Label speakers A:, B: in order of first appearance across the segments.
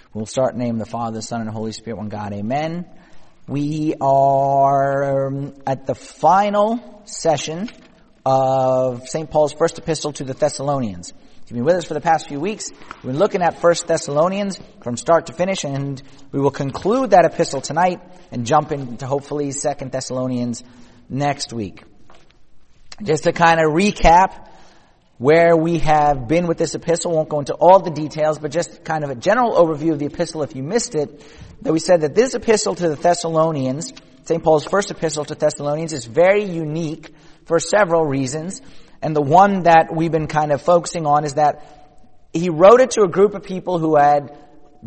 A: We'll start in the name of the Father, the Son, and the Holy Spirit, one God. Amen. We are at the final session of St. Paul's first epistle to the Thessalonians. If you've been with us for the past few weeks, we've been looking at 1 Thessalonians from start to finish, and we will conclude that epistle tonight and jump into hopefully 2 Thessalonians next week. Just to kind of recap where we have been with this epistle, won't go into all the details, but just kind of a general overview of the epistle if you missed it, that we said that this epistle to the Thessalonians, St. Paul's first epistle to Thessalonians, is very unique for several reasons. And the one that we've been kind of focusing on is that he wrote it to a group of people who had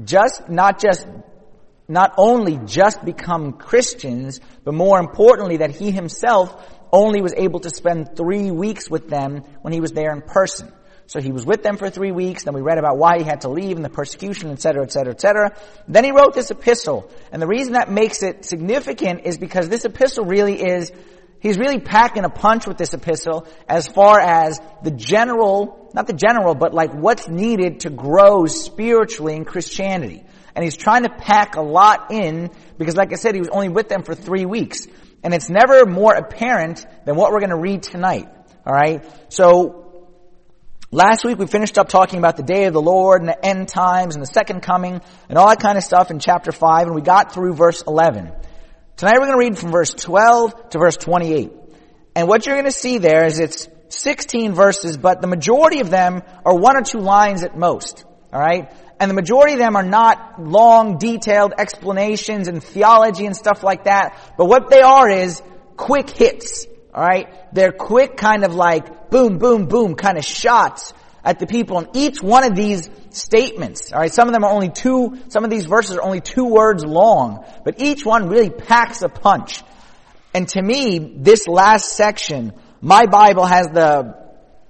A: not only just become Christians, but more importantly that he himself only was able to spend 3 weeks with them when he was there in person. So he was with them for 3 weeks, then we read about why he had to leave and the persecution, etc., etc., etc. Then he wrote this epistle. And the reason that makes it significant is because this epistle really is, he's really packing a punch with this epistle as far as but like what's needed to grow spiritually in Christianity. And he's trying to pack a lot in because, like I said, he was only with them for 3 weeks. And it's never more apparent than what we're going to read tonight. Alright? So, last week we finished up talking about the day of the Lord and the end times and the second coming and all that kind of stuff in chapter 5, and we got through verse 11. Tonight we're going to read from verse 12 to verse 28. And what you're going to see there is it's 16 verses, but the majority of them are 1 or 2 lines at most. Alright? And the majority of them are not long, detailed explanations and theology and stuff like that. But what they are is quick hits. Alright? They're quick kind of like boom, boom, boom kind of shots at the people. And each one of these statements, alright, some of these verses are only 2 words long. But each one really packs a punch. And to me, this last section, my Bible has the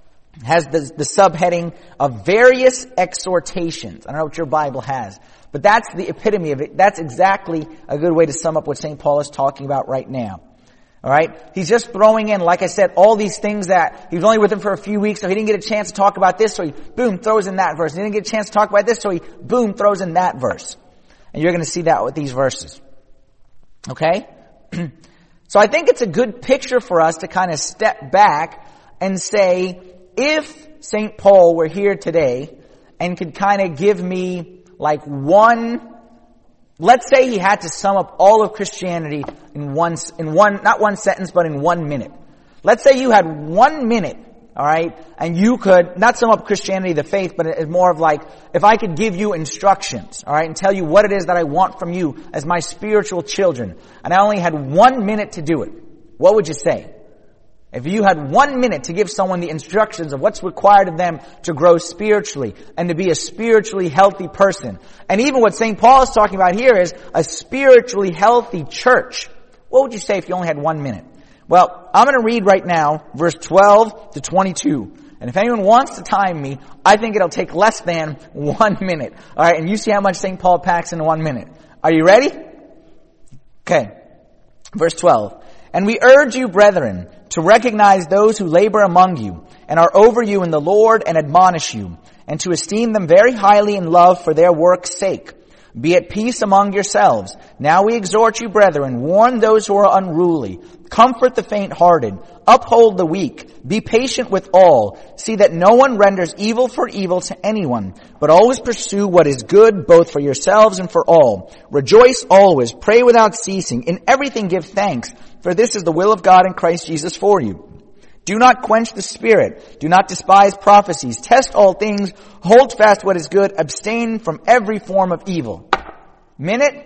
A: subheading of various exhortations. I don't know what your Bible has, but that's the epitome of it. That's exactly a good way to sum up what St. Paul is talking about right now. Alright? He's just throwing in, like I said, all these things that he was only with them for a few weeks, so he didn't get a chance to talk about this, so he, boom, throws in that verse. He didn't get a chance to talk about this, so he, boom, throws in that verse. And you're going to see that with these verses. Okay? So I think it's a good picture for us to kind of step back and say, if St. Paul were here today and could kind of give me like let's say he had to sum up all of Christianity in not one sentence, but in 1 minute. Let's say you had 1 minute, alright, and you could not sum up Christianity, the faith, but it's more of like, if I could give you instructions, alright, and tell you what it is that I want from you as my spiritual children, and I only had 1 minute to do it, what would you say? If you had 1 minute to give someone the instructions of what's required of them to grow spiritually and to be a spiritually healthy person. And even what St. Paul is talking about here is a spiritually healthy church. What would you say if you only had 1 minute? Well, I'm going to read right now verse 12 to 22. And if anyone wants to time me, I think it'll take less than 1 minute. Alright, and you see how much St. Paul packs in 1 minute. Are you ready? Okay. Verse 12. And we urge you, brethren, to recognize those who labor among you and are over you in the Lord and admonish you, and to esteem them very highly in love for their work's sake. Be at peace among yourselves. Now we exhort you, brethren, warn those who are unruly, comfort the faint-hearted, uphold the weak, be patient with all. See that no one renders evil for evil to anyone, but always pursue what is good both for yourselves and for all. Rejoice always, pray without ceasing, in everything give thanks, for this is the will of God in Christ Jesus for you. Do not quench the spirit. Do not despise prophecies. Test all things. Hold fast what is good. Abstain from every form of evil. Minute?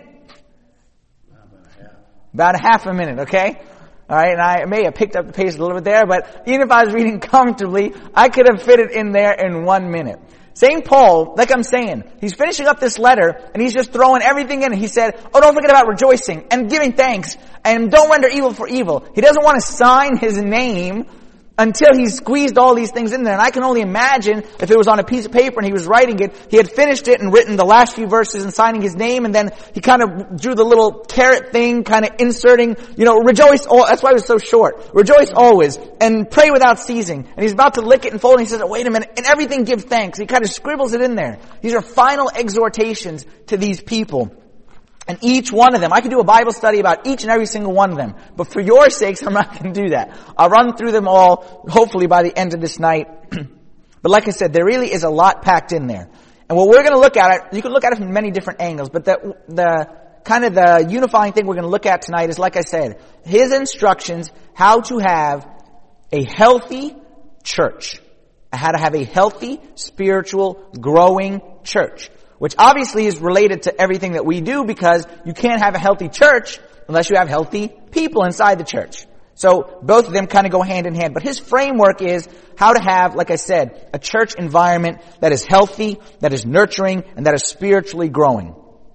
A: About a half a minute, okay? Alright, and I may have picked up the pace a little bit there, but even if I was reading comfortably, I could have fit it in there in 1 minute. St. Paul, like I'm saying, he's finishing up this letter, and he's just throwing everything in. He said, don't forget about rejoicing, and giving thanks, and don't render evil for evil. He doesn't want to sign his name until he squeezed all these things in there. And I can only imagine if it was on a piece of paper and he was writing it, he had finished it and written the last few verses and signing his name, and then he kind of drew the little caret thing, kind of inserting, rejoice all, that's why it was so short. Rejoice always, and pray without ceasing. And he's about to lick it and fold it, and he says, wait a minute, and everything give thanks. He kind of scribbles it in there. These are final exhortations to these people. And each one of them, I could do a Bible study about each and every single one of them. But for your sakes, I'm not going to do that. I'll run through them all, hopefully by the end of this night. But like I said, there really is a lot packed in there. And what we're going to look at, you can look at it from many different angles, but the kind of the unifying thing we're going to look at tonight is, like I said, his instructions how to have a healthy church. How to have a healthy, spiritual, growing church. Which obviously is related to everything that we do, because you can't have a healthy church unless you have healthy people inside the church. So both of them kind of go hand in hand. But his framework is how to have, like I said, a church environment that is healthy, that is nurturing, and that is spiritually growing.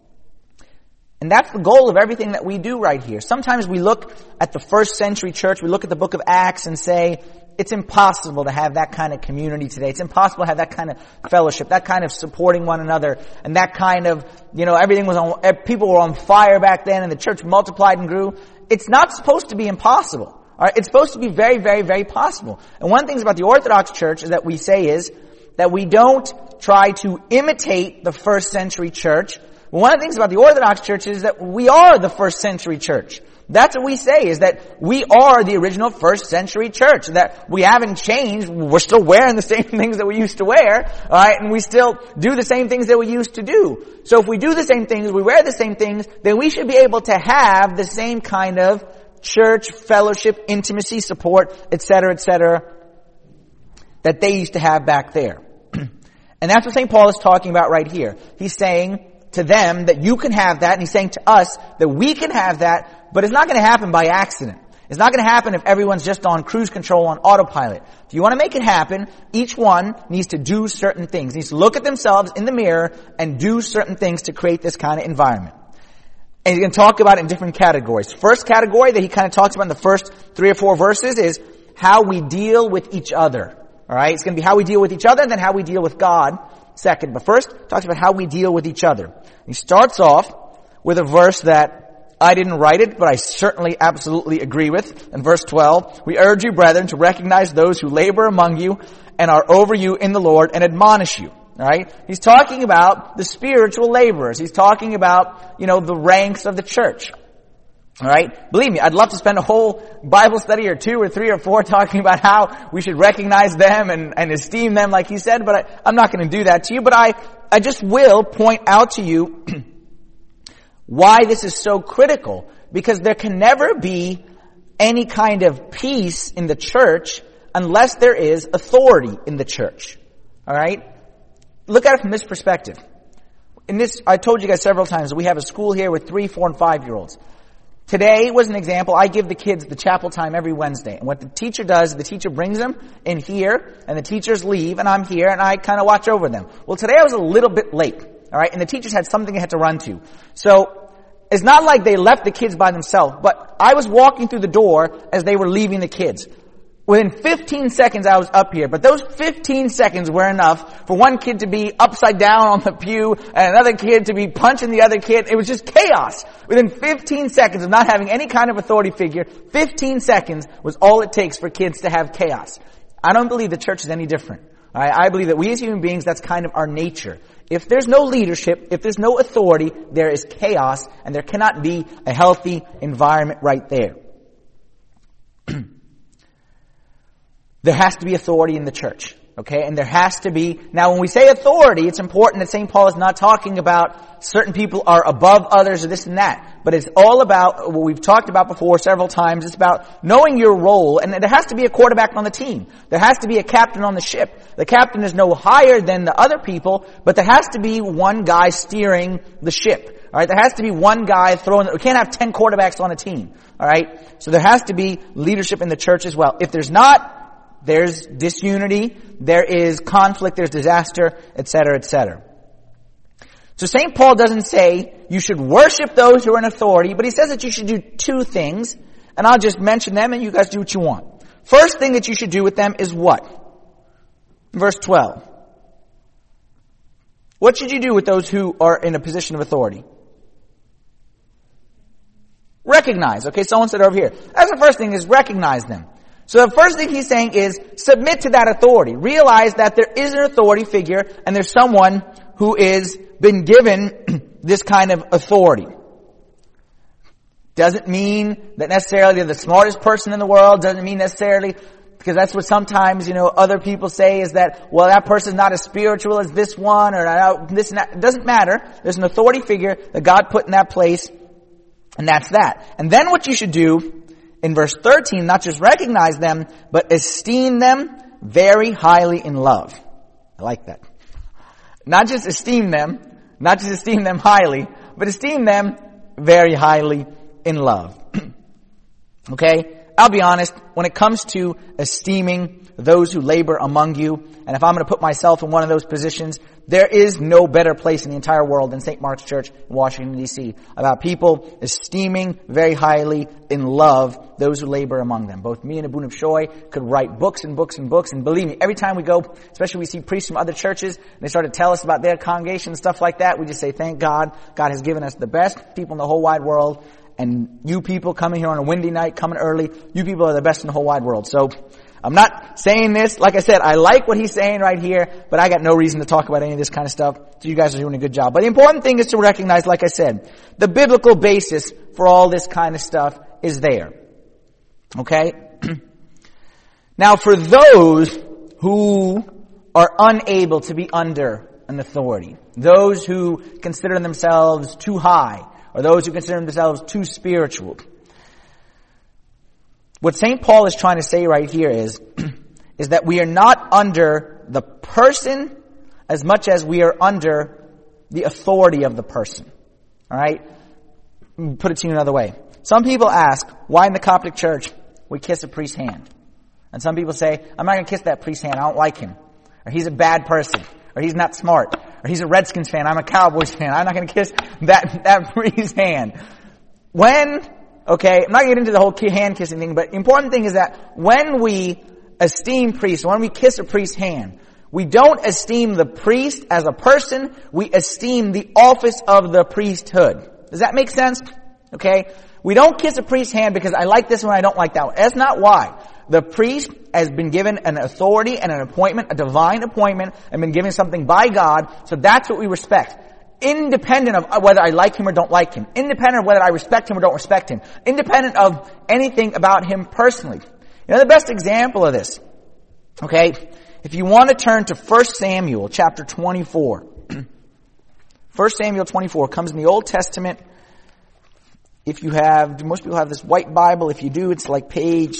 A: And that's the goal of everything that we do right here. Sometimes we look at the first century church, we look at the book of Acts and say, it's impossible to have that kind of community today. It's impossible to have that kind of fellowship, that kind of supporting one another, and that kind of, everything was on, people were on fire back then, and the church multiplied and grew. It's not supposed to be impossible. All right? It's supposed to be very, very, very possible. And one of the things about the Orthodox Church is that we say is that we don't try to imitate the first century church. One of the things about the Orthodox Church is that we are the first century church. That's what we say, is that we are the original first century church, that we haven't changed. We're still wearing the same things that we used to wear, alright, and we still do the same things that we used to do. So if we do the same things, we wear the same things, then we should be able to have the same kind of church, fellowship, intimacy, support, etc., that they used to have back there. And that's what St. Paul is talking about right here. He's saying to them that you can have that, and he's saying to us that we can have that, but it's not going to happen by accident. It's not going to happen if everyone's just on cruise control, on autopilot. If you want to make it happen, each one needs to do certain things. Needs to look at themselves in the mirror and do certain things to create this kind of environment. And he's going to talk about it in different categories. First category that he kind of talks about in the first 3 or 4 verses is how we deal with each other. Alright? It's going to be how we deal with each other and then how we deal with God second. But first, talks about how we deal with each other. He starts off with a verse that I didn't write it, but I certainly absolutely agree with. In verse 12, we urge you, brethren, to recognize those who labor among you and are over you in the Lord and admonish you. Alright? He's talking about the spiritual laborers. He's talking about, the ranks of the church. Alright? Believe me, I'd love to spend a whole Bible study or 2 or 3 or 4 talking about how we should recognize them and esteem them like he said, but I'm not going to do that to you. But I just will point out to you why this is so critical, because there can never be any kind of peace in the church unless there is authority in the church. Alright? Look at it from this perspective. I told you guys several times that we have a school here with 3, 4, and 5-year-olds. Today was an example. I give the kids the chapel time every Wednesday. And what the teacher does, the teacher brings them in here, and the teachers leave, and I'm here, and I kind of watch over them. Well, today I was a little bit late. Alright? And the teachers had something they had to run to. So, it's not like they left the kids by themselves, but I was walking through the door as they were leaving the kids. Within 15 seconds I was up here, but those 15 seconds were enough for one kid to be upside down on the pew and another kid to be punching the other kid. It was just chaos. Within 15 seconds of not having any kind of authority figure, 15 seconds was all it takes for kids to have chaos. I don't believe the church is any different. I believe that we as human beings, that's kind of our nature. If there's no leadership, if there's no authority, there is chaos, and there cannot be a healthy environment right there. There has to be authority in the church. Okay? And there has to be, now when we say authority, it's important that St. Paul is not talking about certain people are above others or this and that. But it's all about what we've talked about before several times. It's about knowing your role, and there has to be a quarterback on the team. There has to be a captain on the ship. The captain is no higher than the other people, but there has to be one guy steering the ship. Alright? There has to be one guy we can't have 10 quarterbacks on a team. Alright? So there has to be leadership in the church as well. If there's not, there's disunity, there is conflict, there's disaster, etc., etc. So St. Paul doesn't say you should worship those who are in authority, but he says that you should do 2 things, and I'll just mention them and you guys do what you want. First thing that you should do with them is what? Verse 12. What should you do with those who are in a position of authority? Recognize. Okay, someone said over here. That's the first thing, is recognize them. So the first thing he's saying is submit to that authority. Realize that there is an authority figure and there's someone who is been given this kind of authority. Doesn't mean that necessarily they're the smartest person in the world. Doesn't mean necessarily, because that's what sometimes, other people say is that, well, that person's not as spiritual as this one, or this and that. It doesn't matter. There's an authority figure that God put in that place, and that's that. And then what you should do in verse 13, not just recognize them, but esteem them very highly in love. I like that. Not just esteem them highly, but esteem them very highly in love. Okay? I'll be honest, when it comes to esteeming those who labor among you, and if I'm going to put myself in one of those positions, there is no better place in the entire world than St. Mark's Church in Washington, D.C. about people esteeming very highly in love those who labor among them. Both me and Abuna Bishoy could write books and books and books, and believe me, every time we go, especially we see priests from other churches, and they start to tell us about their congregation and stuff like that, we just say, thank God. God has given us the best people in the whole wide world. And you people coming here on a windy night, coming early, you people are the best in the whole wide world. So, I'm not saying this, like I said, I like what he's saying right here, but I got no reason to talk about any of this kind of stuff. So you guys are doing a good job. But the important thing is to recognize, like I said, the biblical basis for all this kind of stuff is there. Okay? Now for those who are unable to be under an authority, those who consider themselves too high, or those who consider themselves too spiritual. What St. Paul is trying to say right here is that we are not under the person as much as we are under the authority of the person. Alright? Put it to you another way. Some people ask, why in the Coptic Church we kiss a priest's hand? And some people say, I'm not going to kiss that priest's hand, I don't like him. Or he's a bad person. Or he's not smart. Or he's a Redskins fan, I'm a Cowboys fan. I'm not going to kiss that priest's hand. I'm not going to get into the whole hand kissing thing, but the important thing is that when we esteem priests, when we kiss a priest's hand, we don't esteem the priest as a person, we esteem the office of the priesthood. Does that make sense? Okay? We don't kiss a priest's hand because I like this one, I don't like that one. That's not why. The priest has been given an authority and an appointment, a divine appointment, and been given something by God, so that's what we respect. Independent of whether I like him or don't like him. Independent of whether I respect him or don't respect him. Independent of anything about him personally. The best example of this, okay, if you want to turn to 1 Samuel chapter 24. 1 Samuel 24 comes in the Old Testament. If you have, most people have this white Bible. If you do, it's like page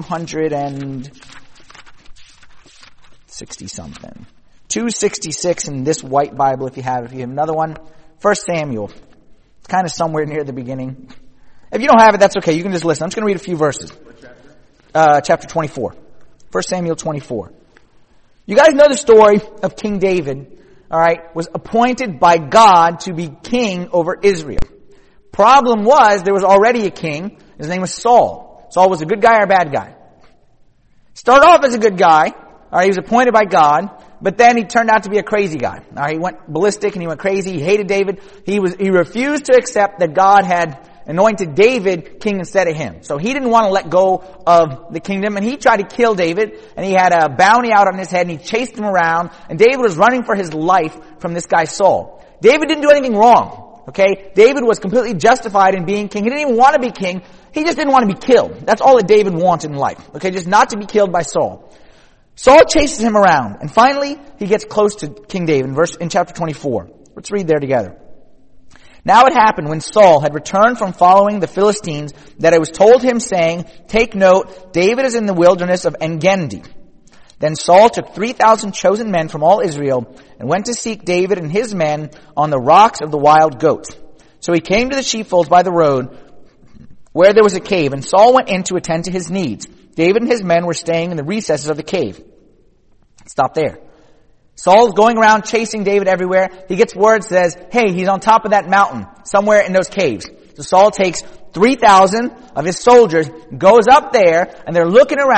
A: 260 something. 266 in this white Bible if you have another one. 1 Samuel. It's kind of somewhere near the beginning. If you don't have it, that's okay. You can just listen. I'm just going to read a few verses.
B: What chapter?
A: Chapter 24. 1 Samuel 24. You guys know the story of King David, alright, was appointed by God to be king over Israel. Problem was, there was already a king. His name was Saul. Saul was a good guy or a bad guy? Started off as a good guy. Alright, he was appointed by God. But then he turned out to be a crazy guy. Alright, he went ballistic and he went crazy. He hated David. He refused to accept that God had anointed David king instead of him. So he didn't want to let go of the kingdom, and he tried to kill David, and he had a bounty out on his head, and he chased him around, and David was running for his life from this guy Saul. David didn't do anything wrong. Okay? David was completely justified in being king. He didn't even want to be king. He just didn't want to be killed. That's all that David wanted in life. Okay? Just not to be killed by Saul. Saul chases him around, and finally he gets close to King David in chapter 24. Let's read there together. Now it happened when Saul had returned from following the Philistines that it was told him, saying, "Take note, David is in the wilderness of En-Gedi." Then Saul took 3,000 chosen men from all Israel and went to seek David and his men on the rocks of the wild goats. So he came to the sheepfolds by the road where there was a cave, and Saul went in to attend to his needs. David and his men were staying in the recesses of the cave. Stop there. Saul's going around chasing David everywhere. He gets word, says, hey, he's on top of that mountain, somewhere in those caves. So Saul takes 3,000 of his soldiers, goes up there, and they're looking around.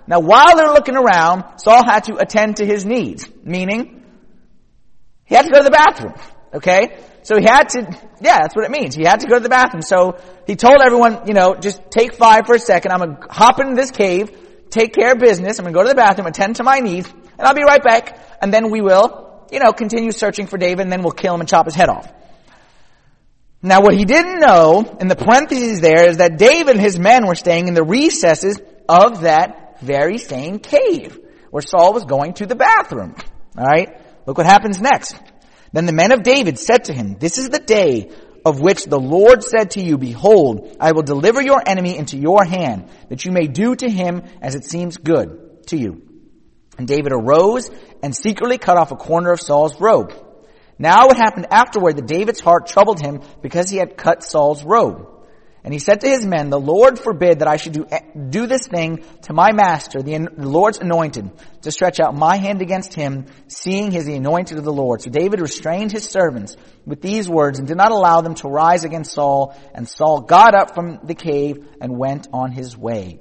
A: Now, while they're looking around, Saul had to attend to his needs, meaning he had to go to the bathroom, okay? So he had to, that's what it means. He had to go to the bathroom. So he told everyone, just take 5 for a second. I'm going to hop into this cave, take care of business. I'm going to go to the bathroom, attend to my needs, and I'll be right back. And then we will, continue searching for David, and then we'll kill him and chop his head off. Now, what he didn't know, in the parentheses there, is that David and his men were staying in the recesses of that very same cave where Saul was going to the bathroom. All right? Look what happens next. Then the men of David said to him, "This is the day of which the Lord said to you, Behold, I will deliver your enemy into your hand, that you may do to him as it seems good to you." And David arose and secretly cut off a corner of Saul's robe. Now it happened afterward that David's heart troubled him because he had cut Saul's robe. And he said to his men, "The Lord forbid that I should do this thing to my master, the Lord's anointed, to stretch out my hand against him, seeing he is the anointed of the Lord." So David restrained his servants with these words and did not allow them to rise against Saul. And Saul got up from the cave and went on his way.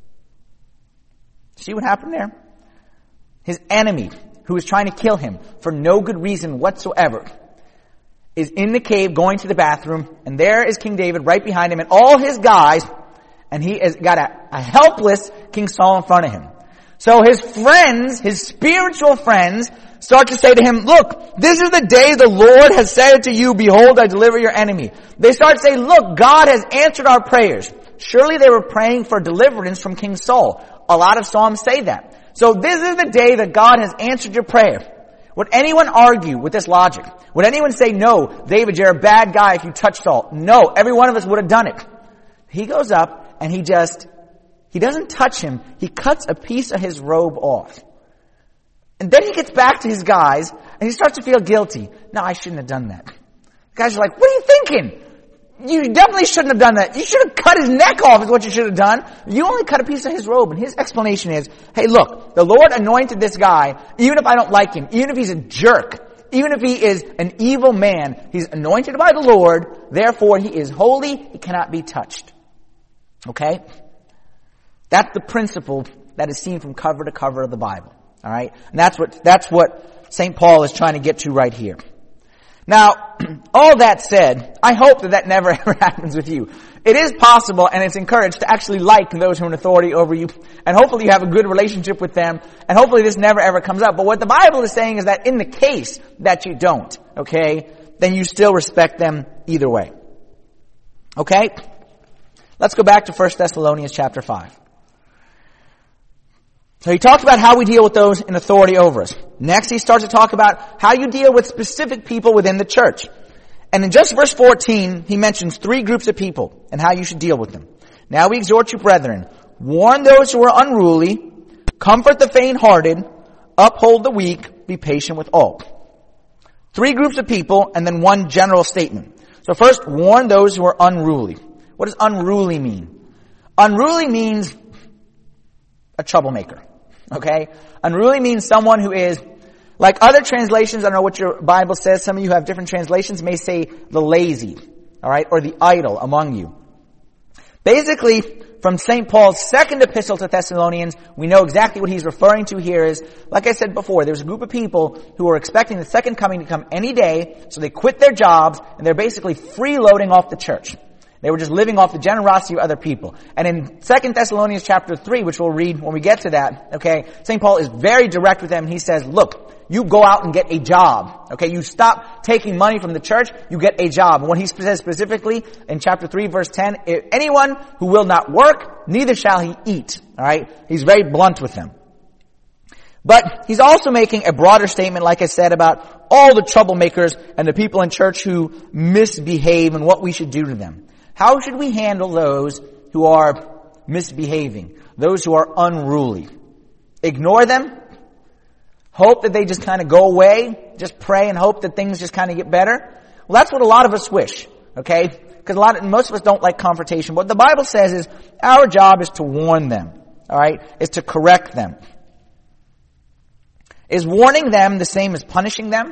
A: See what happened there? His enemy, who was trying to kill him for no good reason whatsoever, is in the cave going to the bathroom, and there is King David right behind him and all his guys, and he has got a helpless King Saul in front of him. So his friends, his spiritual friends, start to say to him, "Look, this is the day the Lord has said to you, Behold, I deliver your enemy." They start to say, "Look, God has answered our prayers." Surely they were praying for deliverance from King Saul. A lot of Psalms say that. So this is the day that God has answered your prayer. Would anyone argue with this logic? Would anyone say, "No, David, you're a bad guy if you touch Saul"? No, every one of us would have done it. He goes up and he doesn't touch him. He cuts a piece of his robe off. And then he gets back to his guys and he starts to feel guilty. "No, I shouldn't have done that." The guys are like, "What are you thinking? You definitely shouldn't have done that. You should have cut his neck off is what you should have done. You only cut a piece of his robe." And his explanation is, "Hey, look, the Lord anointed this guy, even if I don't like him, even if he's a jerk, even if he is an evil man, he's anointed by the Lord, therefore he is holy, he cannot be touched." Okay? That's the principle that is seen from cover to cover of the Bible. Alright? And that's what St. Paul is trying to get to right here. Now, all that said, I hope that never ever happens with you. It is possible, and it's encouraged, to actually like those who are in authority over you, and hopefully you have a good relationship with them, and hopefully this never ever comes up. But what the Bible is saying is that in the case that you don't, okay, then you still respect them either way. Okay? Let's go back to 1 Thessalonians chapter 5. So he talks about how we deal with those in authority over us. Next, he starts to talk about how you deal with specific people within the church. And in just verse 14, he mentions 3 groups of people and how you should deal with them. "Now we exhort you, brethren, warn those who are unruly, comfort the faint-hearted, uphold the weak, be patient with all." 3 groups of people and then one general statement. So first, warn those who are unruly. What does unruly mean? Unruly means a troublemaker. Okay? Unruly means someone who is, like other translations, I don't know what your Bible says, some of you have different translations, may say the lazy, alright, or the idle among you. Basically, from St. Paul's second epistle to Thessalonians, we know exactly what he's referring to here is, like I said before, there's a group of people who are expecting the second coming to come any day, so they quit their jobs, and they're basically freeloading off the church. They were just living off the generosity of other people. And in 2 Thessalonians chapter 3, which we'll read when we get to that, okay, St. Paul is very direct with them. He says, "Look, you go out and get a job. Okay, you stop taking money from the church, you get a job." And what he says specifically in chapter 3, verse 10, "Anyone who will not work, neither shall he eat." Alright? He's very blunt with them. But he's also making a broader statement, like I said, about all the troublemakers and the people in church who misbehave and what we should do to them. How should we handle those who are misbehaving? Those who are unruly? Ignore them? Hope that they just kind of go away? Just pray and hope that things just kind of get better? Well, that's what a lot of us wish, okay? Because most of us don't like confrontation. What the Bible says is our job is to warn them, alright? Is to correct them. Is warning them the same as punishing them?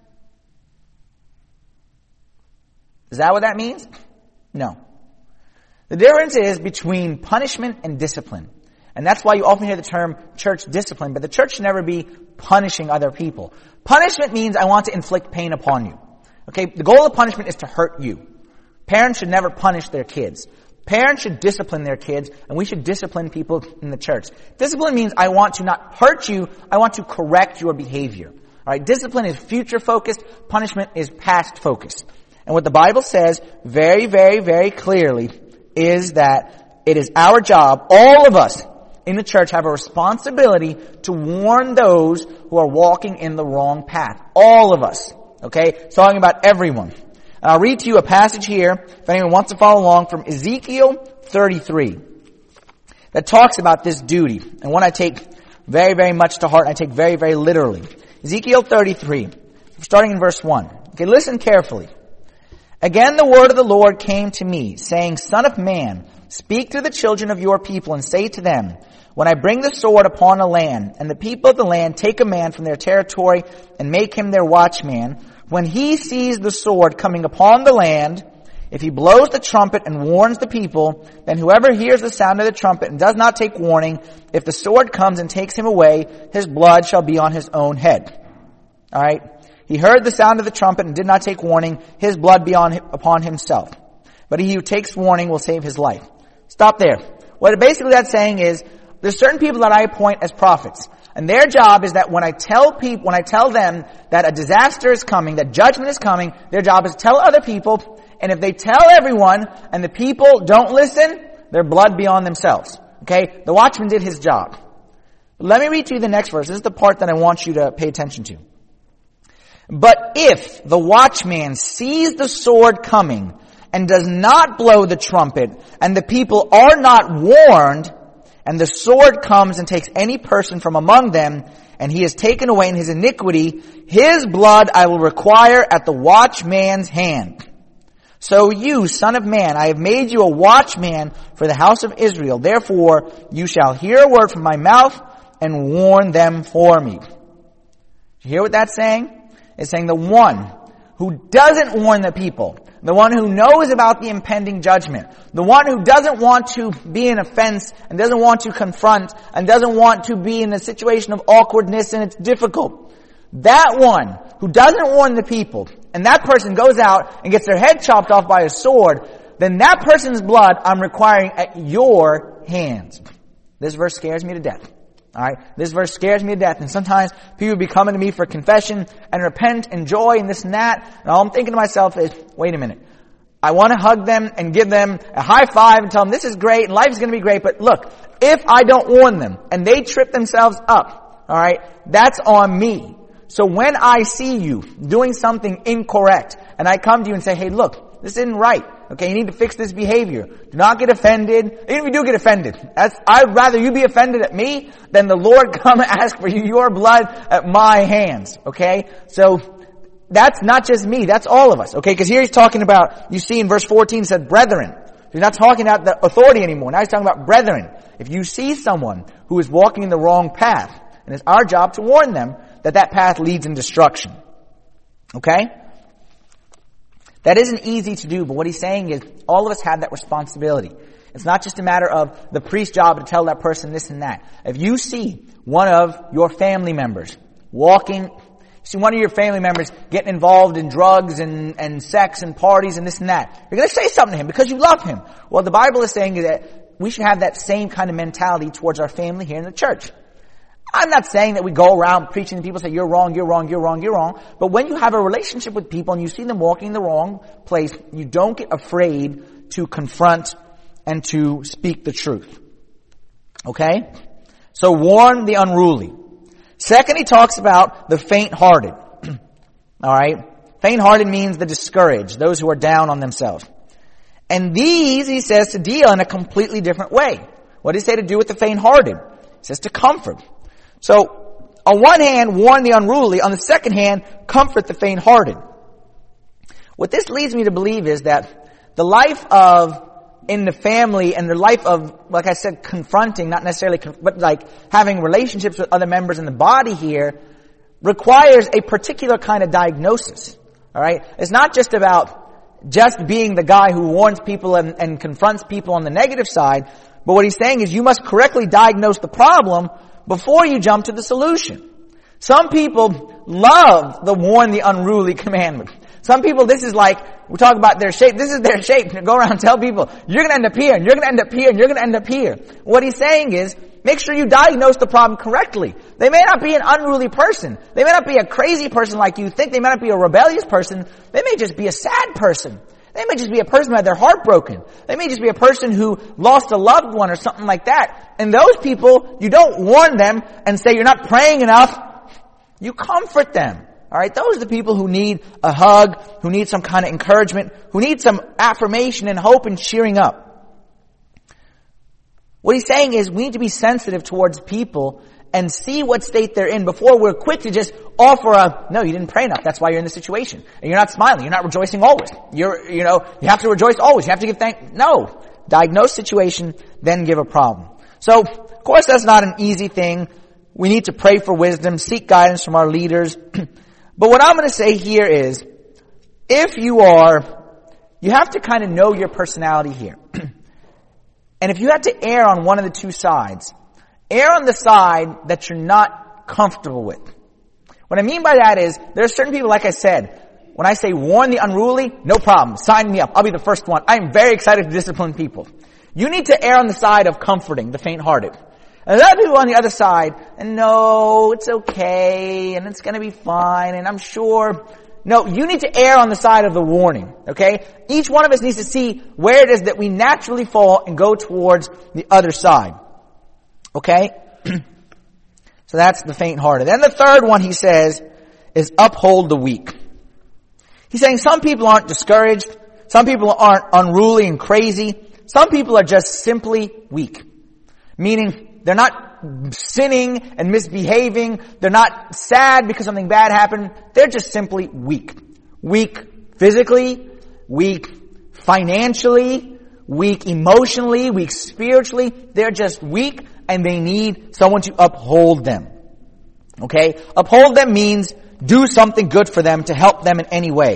A: Is that what that means? No. The difference is between punishment and discipline. And that's why you often hear the term church discipline, but the church should never be punishing other people. Punishment means I want to inflict pain upon you. Okay, the goal of punishment is to hurt you. Parents should never punish their kids. Parents should discipline their kids, and we should discipline people in the church. Discipline means I want to not hurt you, I want to correct your behavior. Alright, discipline is future focused, punishment is past focused. And what the Bible says very, very, very clearly is that it is our job, all of us in the church have a responsibility to warn those who are walking in the wrong path. All of us. Okay? It's talking about everyone. And I'll read to you a passage here, if anyone wants to follow along, from Ezekiel 33. That talks about this duty. And one I take very, very much to heart, I take very, very literally. Ezekiel 33, starting in verse 1. Okay, listen carefully. Again the word of the Lord came to me, saying, Son of man, speak to the children of your people and say to them, when I bring the sword upon a land, and the people of the land take a man from their territory and make him their watchman, when he sees the sword coming upon the land, if he blows the trumpet and warns the people, then whoever hears the sound of the trumpet and does not take warning, if the sword comes and takes him away, his blood shall be on his own head. Alright? He heard the sound of the trumpet and did not take warning, his blood be upon himself. But he who takes warning will save his life. Stop there. What basically that's saying is, there's certain people that I appoint as prophets. And their job is that when I tell them that a disaster is coming, that judgment is coming, their job is to tell other people, and if they tell everyone and the people don't listen, their blood be on themselves. Okay? The watchman did his job. Let me read to you the next verse. This is the part that I want you to pay attention to. But if the watchman sees the sword coming and does not blow the trumpet, and the people are not warned, and the sword comes and takes any person from among them, and he is taken away in his iniquity, his blood I will require at the watchman's hand. So you, son of man, I have made you a watchman for the house of Israel. Therefore, you shall hear a word from my mouth and warn them for me. You hear what that's saying? It's saying the one who doesn't warn the people, the one who knows about the impending judgment, the one who doesn't want to be an offense and doesn't want to confront and doesn't want to be in a situation of awkwardness and it's difficult. That one who doesn't warn the people and that person goes out and gets their head chopped off by a sword, then that person's blood I'm requiring at your hands. This verse scares me to death. Alright, this verse scares me to death, and sometimes people be coming to me for confession and repent and joy and this and that, and all I'm thinking to myself is, wait a minute, I want to hug them and give them a high five and tell them this is great and life is going to be great, but look, if I don't warn them and they trip themselves up, alright, that's on me. So when I see you doing something incorrect, and I come to you and say, hey look, this isn't right. Okay, you need to fix this behavior. Do not get offended. Even if you do get offended, I'd rather you be offended at me than the Lord come and ask for your blood at my hands. Okay? So, that's not just me, that's all of us. Okay, because here he's talking about, you see in verse 14 he said, brethren. He's not talking about the authority anymore. Now he's talking about brethren. If you see someone who is walking in the wrong path, and it's our job to warn them that that path leads in destruction. Okay? That isn't easy to do, but what he's saying is all of us have that responsibility. It's not just a matter of the priest's job to tell that person this and that. If you see one of your family members getting involved in drugs and sex and parties and this and that, you're going to say something to him because you love him. Well, the Bible is saying that we should have that same kind of mentality towards our family here in the church. I'm not saying that we go around preaching to people say, you're wrong, you're wrong, you're wrong, you're wrong. But when you have a relationship with people and you see them walking in the wrong place, you don't get afraid to confront and to speak the truth. Okay? So warn the unruly. Second, he talks about the faint-hearted. Alright? Faint-hearted means the discouraged, those who are down on themselves. And these, he says, to deal in a completely different way. What does he say to do with the faint-hearted? He says to comfort. So, on one hand, warn the unruly. On the second hand, comfort the faint-hearted. What this leads me to believe is that the life in the family and the life of, like I said, confronting, not necessarily, but like having relationships with other members in the body here, requires a particular kind of diagnosis. Alright? It's not just about just being the guy who warns people and confronts people on the negative side. But what he's saying is you must correctly diagnose the problem before you jump to the solution. Some people love the warn the unruly commandment. Some people, this is like, we talk about their shape. This is their shape. Go around and tell people, you're going to end up here, and you're going to end up here, and you're going to end up here. What he's saying is, make sure you diagnose the problem correctly. They may not be an unruly person. They may not be a crazy person like you think. They may not be a rebellious person. They may just be a sad person. They may just be a person who had their heart broken. They may just be a person who lost a loved one or something like that. And those people, you don't warn them and say you're not praying enough. You comfort them. Alright, those are the people who need a hug, who need some kind of encouragement, who need some affirmation and hope and cheering up. What he's saying is we need to be sensitive towards people and see what state they're in before we're quick to just offer no, you didn't pray enough. That's why you're in this situation. And you're not smiling. You're not rejoicing always. You have to rejoice always. You have to give thanks. No. Diagnose situation, then give a problem. So, of course, that's not an easy thing. We need to pray for wisdom, seek guidance from our leaders. But what I'm going to say here is, if you have to kind of know your personality here. And if you had to err on one of the two sides, err on the side that you're not comfortable with. What I mean by that is, there are certain people, like I said, when I say warn the unruly, no problem, sign me up, I'll be the first one. I am very excited to discipline people. You need to err on the side of comforting the faint-hearted. And there are people on the other side, and no, it's okay, and it's gonna be fine, and I'm sure. No, you need to err on the side of the warning, okay? Each one of us needs to see where it is that we naturally fall and go towards the other side. Okay? So that's the faint-hearted. Then the third one, he says, is uphold the weak. He's saying some people aren't discouraged, some people aren't unruly and crazy, some people are just simply weak. Meaning, they're not sinning and misbehaving. They're not sad because something bad happened. They're just simply weak. Weak physically, weak financially, weak emotionally, weak spiritually. They're just weak and they need someone to uphold them. Okay? Uphold them means do something good for them to help them in any way.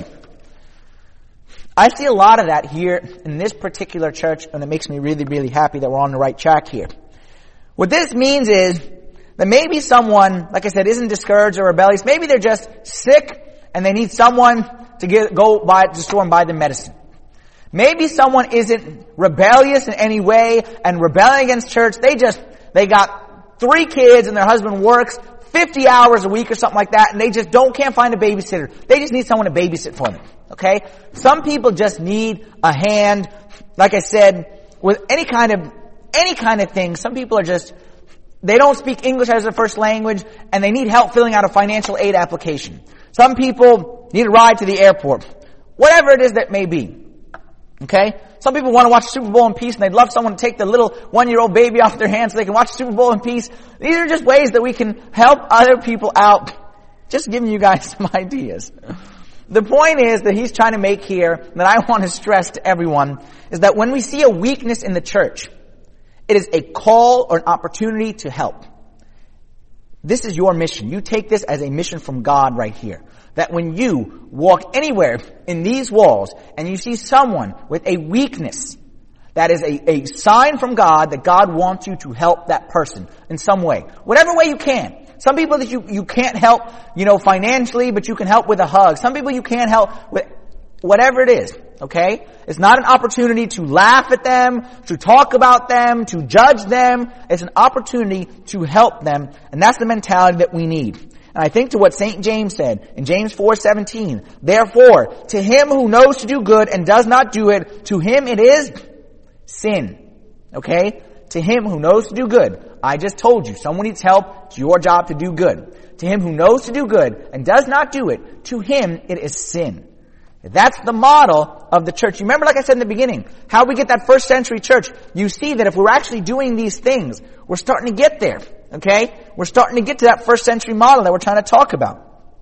A: I see a lot of that here in this particular church, and it makes me really, really happy that we're on the right track here. What this means is that maybe someone, like I said, isn't discouraged or rebellious. Maybe they're just sick and they need someone to go to the store and buy them medicine. Maybe someone isn't rebellious in any way and rebelling against church. They got 3 kids and their husband works 50 hours a week or something like that, and they just can't find a babysitter. They just need someone to babysit for them. Okay? Some people just need a hand, like I said, with any kind of thing. Some people they don't speak English as their first language, and they need help filling out a financial aid application. Some people need a ride to the airport. Whatever it is that may be. Okay? Some people want to watch Super Bowl in peace, and they'd love someone to take the little 1-year-old baby off their hands so they can watch Super Bowl in peace. These are just ways that we can help other people out. Just giving you guys some ideas. The point is that he's trying to make here, that I want to stress to everyone, is that when we see a weakness in the church, it is a call or an opportunity to help. This is your mission. You take this as a mission from God right here. That when you walk anywhere in these walls and you see someone with a weakness, that is a sign from God that God wants you to help that person in some way. Whatever way you can. Some people that you can't help, financially, but you can help with a hug. Some people you can't help with whatever it is. Okay? It's not an opportunity to laugh at them, to talk about them, to judge them. It's an opportunity to help them. And that's the mentality that we need. And I think to what St. James said in James 4:17, therefore, to him who knows to do good and does not do it, to him it is sin. Okay? To him who knows to do good. I just told you, someone needs help, it's your job to do good. To him who knows to do good and does not do it, to him it is sin. That's the model of the church. You remember, like I said in the beginning, how we get that first century church. You see that if we're actually doing these things, we're starting to get there. Okay? We're starting to get to that first century model that we're trying to talk about.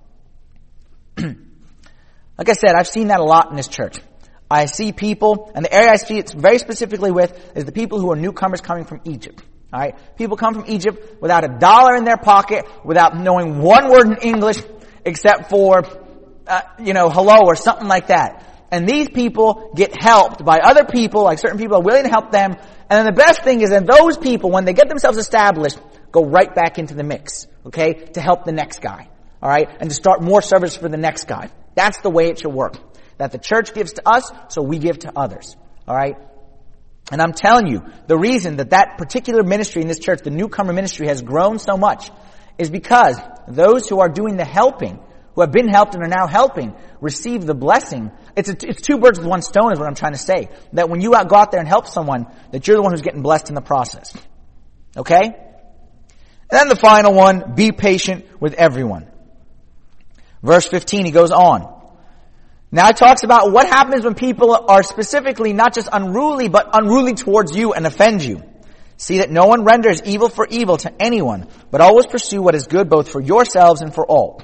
A: Like I said, I've seen that a lot in this church. I see people, and the area I see it very specifically with is the people who are newcomers coming from Egypt. Alright? People come from Egypt without $1 in their pocket, without knowing one word in English, except for hello or something like that. And these people get helped by other people, like certain people are willing to help them. And then the best thing is that those people, when they get themselves established, go right back into the mix, okay, to help the next guy, all right, and to start more service for the next guy. That's the way it should work. That the church gives to us, so we give to others, all right? And I'm telling you, the reason that particular ministry in this church, the newcomer ministry, has grown so much is because those who are doing the helping, who have been helped and are now helping, receive the blessing. It's two birds with one stone is what I'm trying to say. That when you go out there and help someone, that you're the one who's getting blessed in the process. Okay? And then the final one, be patient with everyone. Verse 15, he goes on. Now it talks about what happens when people are specifically not just unruly, but unruly towards you and offend you. See that no one renders evil for evil to anyone, but always pursue what is good both for yourselves and for all.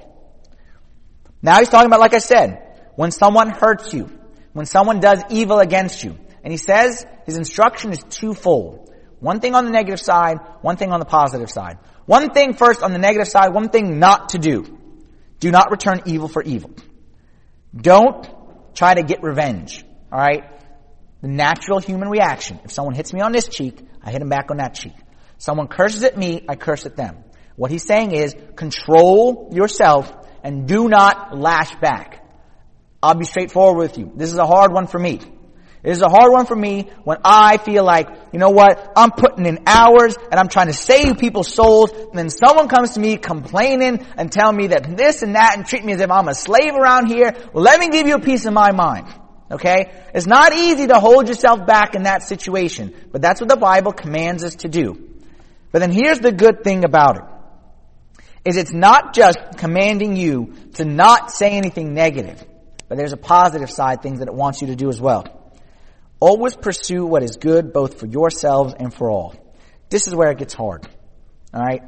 A: Now he's talking about, like I said, when someone hurts you, when someone does evil against you. And he says his instruction is twofold. One thing on the negative side, one thing on the positive side. One thing first on the negative side, one thing not to do. Do not return evil for evil. Don't try to get revenge, all right? The natural human reaction. If someone hits me on this cheek, I hit him back on that cheek. Someone curses at me, I curse at them. What he's saying is, control yourself and do not lash back. I'll be straightforward with you. This is a hard one for me. It is a hard one for me when I feel like, you know what, I'm putting in hours and I'm trying to save people's souls, and then someone comes to me complaining and telling me that this and that and treat me as if I'm a slave around here. Well, let me give you a piece of my mind. Okay? It's not easy to hold yourself back in that situation, but that's what the Bible commands us to do. But then here's the good thing about it, is it's not just commanding you to not say anything negative, but there's a positive side, things that it wants you to do as well. Always pursue what is good both for yourselves and for all. This is where it gets hard. All right?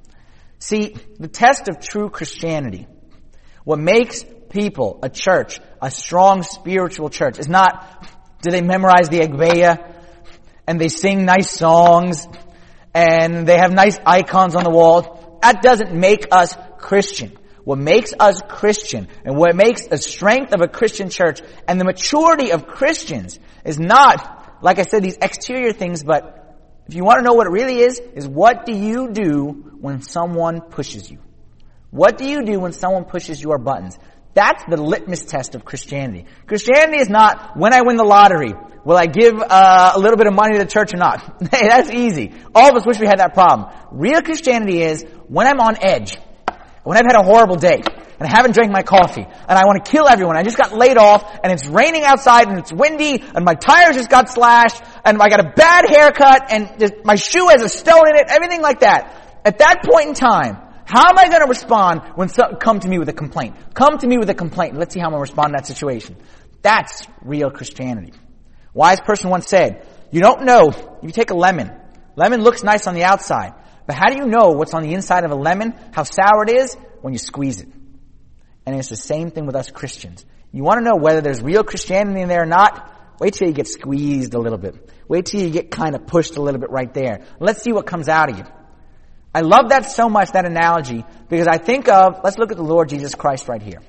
A: See, the test of true Christianity, what makes people, a church, a strong spiritual church, is not, do they memorize the Agbeya and they sing nice songs and they have nice icons on the wall. That doesn't make us Christian. What makes us Christian and what makes the strength of a Christian church and the maturity of Christians is not, like I said, these exterior things, but if you want to know what it really is what do you do when someone pushes you? What do you do when someone pushes your buttons? That's the litmus test of Christianity. Christianity is not, when I win the lottery, will I give a little bit of money to the church or not? Hey, that's easy. All of us wish we had that problem. Real Christianity is when I'm on edge, when I've had a horrible day, and I haven't drank my coffee, and I want to kill everyone. I just got laid off, and it's raining outside, and it's windy, and my tires just got slashed, and I got a bad haircut, and my shoe has a stone in it, everything like that. At that point in time, how am I going to respond when come to me with a complaint? Come to me with a complaint. Let's see how I'm going to respond in that situation. That's real Christianity. Wise person once said, you don't know, you take a lemon. Lemon looks nice on the outside, but how do you know what's on the inside of a lemon, how sour it is? When you squeeze it. And it's the same thing with us Christians. You want to know whether there's real Christianity in there or not? Wait till you get squeezed a little bit. Wait till you get kind of pushed a little bit right there. Let's see what comes out of you. I love that so much, that analogy, because I think of, let's look at the Lord Jesus Christ right here.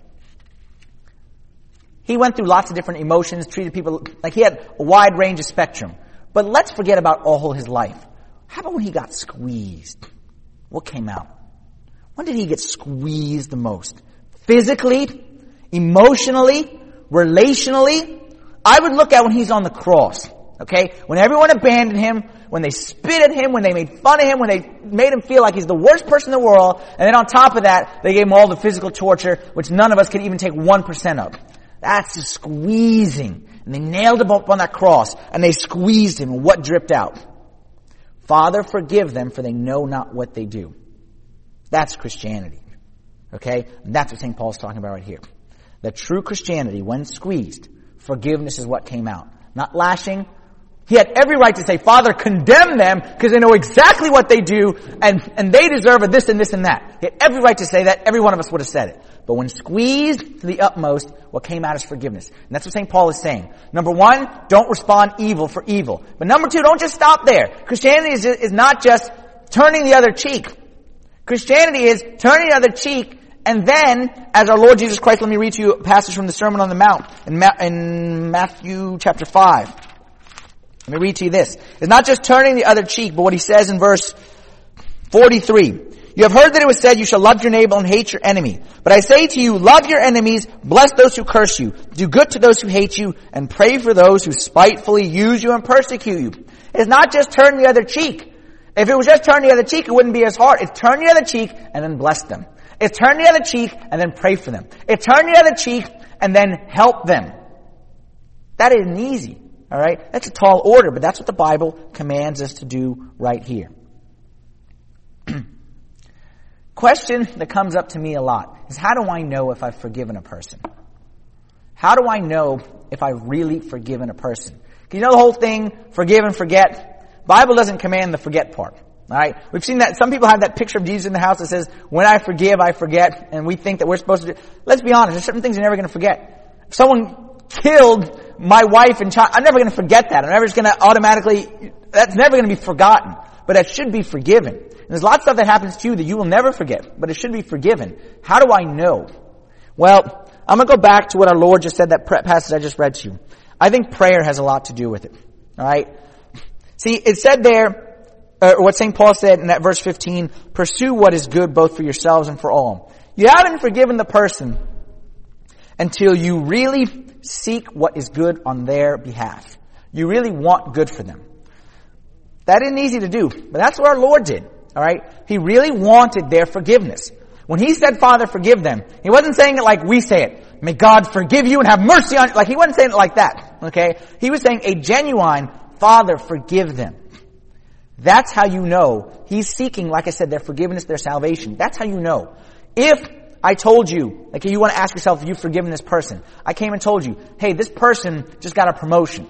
A: He went through lots of different emotions, treated people, like he had a wide range of spectrum. But let's forget about all his life. How about when he got squeezed? What came out? When did he get squeezed the most? Physically? Emotionally? Relationally? I would look at when he's on the cross. Okay? When everyone abandoned him, when they spit at him, when they made fun of him, when they made him feel like he's the worst person in the world, and then on top of that, they gave him all the physical torture, which none of us could even take 1% of. That's the squeezing. And they nailed him up on that cross, and they squeezed him, and what dripped out? Father, forgive them, for they know not what they do. That's Christianity. Okay? And that's what St. Paul's talking about right here. The true Christianity, when squeezed, forgiveness is what came out. Not lashing. He had every right to say, Father, condemn them, because they know exactly what they do, and they deserve this and this and that. He had every right to say that. Every one of us would have said it. But when squeezed to the utmost, what came out is forgiveness. And that's what St. Paul is saying. Number one, don't respond evil for evil. But number two, don't just stop there. Christianity is not just turning the other cheek. Christianity is turning the other cheek And then, as our Lord Jesus Christ, let me read to you a passage from the Sermon on the Mount in Matthew chapter 5. Let me read to you this. It's not just turning the other cheek, but what he says in verse 43. You have heard that it was said, you shall love your neighbor and hate your enemy. But I say to you, love your enemies, bless those who curse you, do good to those who hate you, and pray for those who spitefully use you and persecute you. It's not just turn the other cheek. If it was just turn the other cheek, it wouldn't be as hard. It's turn the other cheek and then bless them. It's turn the other cheek and then pray for them. It's turn the other cheek and then help them. That isn't easy. Alright? That's a tall order, but that's what the Bible commands us to do right here. Question that comes up to me a lot is, how do I know if I've forgiven a person? How do I know if I've really forgiven a person? Because you know the whole thing, forgive and forget? Bible doesn't command the forget part. Alright? We've seen that some people have that picture of Jesus in the house that says, when I forgive, I forget, and we think that we're supposed to do. Let's be honest, there's certain things you're never going to forget. If someone killed my wife and child, I'm never going to forget that. I'm never just going to automatically, that's never going to be forgotten. But that should be forgiven. And there's lots of stuff that happens to you that you will never forget, but it should be forgiven. How do I know? Well, I'm going to go back to what our Lord just said, that passage I just read to you. I think prayer has a lot to do with it. Alright? See, it said there, what St. Paul said in that verse 15, pursue what is good both for yourselves and for all. You haven't forgiven the person until you really seek what is good on their behalf. You really want good for them. That isn't easy to do, but that's what our Lord did. Alright? He really wanted their forgiveness. When He said, Father, forgive them, He wasn't saying it like we say it. May God forgive you and have mercy on you. Like, He wasn't saying it like that. Okay? He was saying a genuine, Father, forgive them. That's how you know He's seeking, like I said, their forgiveness, their salvation. That's how you know. If I told you, like you want to ask yourself if you've forgiven this person. I came and told you, hey, this person just got a promotion.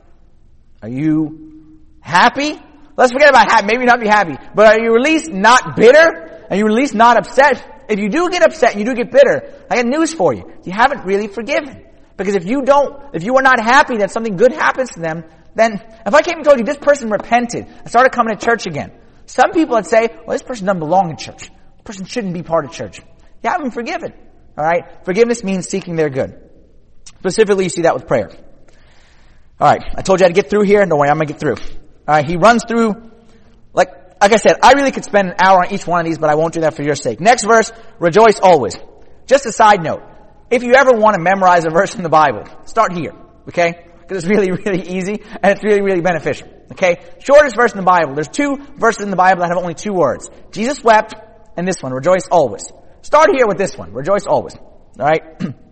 A: Are you happy? Let's forget about happy. Maybe not be happy. But are you at least not bitter? Are you at least not upset? If you do get upset and you do get bitter, I got news for you. You haven't really forgiven. Because if you are not happy that something good happens to them, then if I came and told you this person repented and started coming to church again, some people would say, well, this person doesn't belong in church. This person shouldn't be part of church. You haven't forgiven. Alright? Forgiveness means seeking their good. Specifically, you see that with prayer. Alright, I told you I had to get through here. Don't worry, I'm going to get through. Alright, he runs through, like I said, I really could spend an hour on each one of these, but I won't do that for your sake. Next verse, rejoice always. Just a side note. If you ever want to memorize a verse in the Bible, start here. Okay? Because it's really, really easy, and it's really, really beneficial. Okay? Shortest verse in the Bible. There's 2 verses in the Bible that have only 2 words. Jesus wept, and this one, rejoice always. Start here with this one, rejoice always. Alright?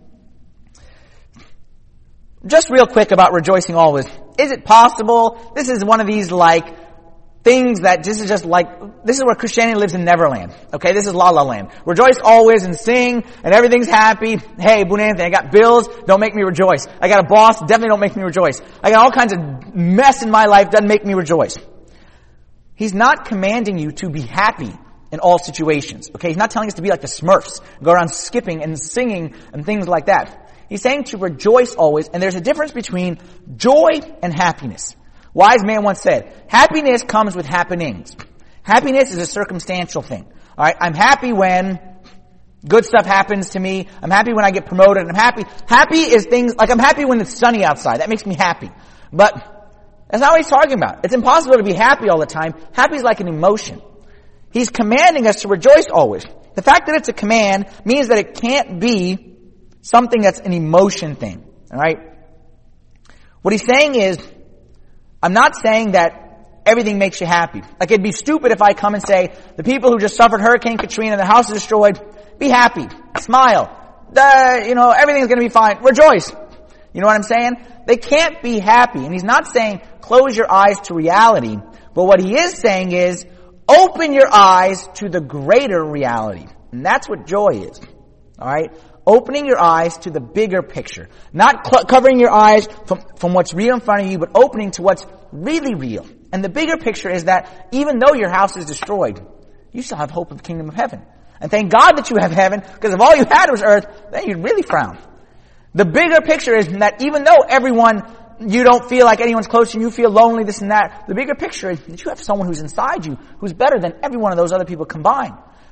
A: Just real quick about rejoicing always. Is it possible? This is one of these things that this is where Christianity lives in Neverland. Okay, this is La La Land. Rejoice always and sing and everything's happy. Hey, Boone Anthony, I got bills, don't make me rejoice. I got a boss, definitely don't make me rejoice. I got all kinds of mess in my life, doesn't make me rejoice. He's not commanding you to be happy in all situations. Okay, he's not telling us to be like the Smurfs, go around skipping and singing and things like that. He's saying to rejoice always, and there's a difference between joy and happiness. Wise man once said, happiness comes with happenings. Happiness is a circumstantial thing. Alright, I'm happy when good stuff happens to me. I'm happy when I get promoted. I'm happy. Happy is things, like I'm happy when it's sunny outside. That makes me happy. But that's not what he's talking about. It's impossible to be happy all the time. Happy is like an emotion. He's commanding us to rejoice always. The fact that it's a command means that it can't be something that's an emotion thing. Alright? What he's saying is, I'm not saying that everything makes you happy. Like it'd be stupid if I come and say, the people who just suffered Hurricane Katrina and their house is destroyed, be happy, smile, everything's gonna be fine, rejoice. You know what I'm saying? They can't be happy. And he's not saying, close your eyes to reality. But what he is saying is, open your eyes to the greater reality. And that's what joy is. Alright? Opening your eyes to the bigger picture. Not covering your eyes from what's real in front of you, but opening to what's really real. And the bigger picture is that even though your house is destroyed, you still have hope of the kingdom of heaven. And thank God that you have heaven, because if all you had was earth, then you'd really frown. The bigger picture is that even though you don't feel like anyone's close to you, you feel lonely, this and that, the bigger picture is that you have someone who's inside you who's better than every one of those other people combined.